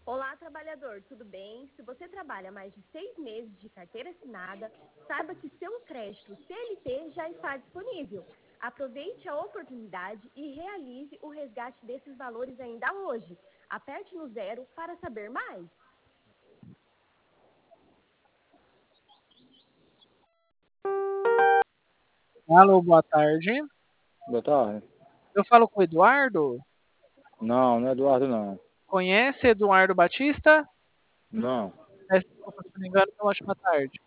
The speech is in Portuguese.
Olá, trabalhador, tudo bem? Se você trabalha mais de 6 meses de carteira assinada, saiba que seu crédito CLT já está disponível. Aproveite a oportunidade e realize o resgate desses valores ainda hoje. Aperte no 0 para saber mais. Alô, boa tarde. Boa tarde. Eu falo com o Eduardo. Não é Eduardo, não. Conhece Eduardo Batista? Não. Desculpa, se não me engano, foi uma ótima tarde.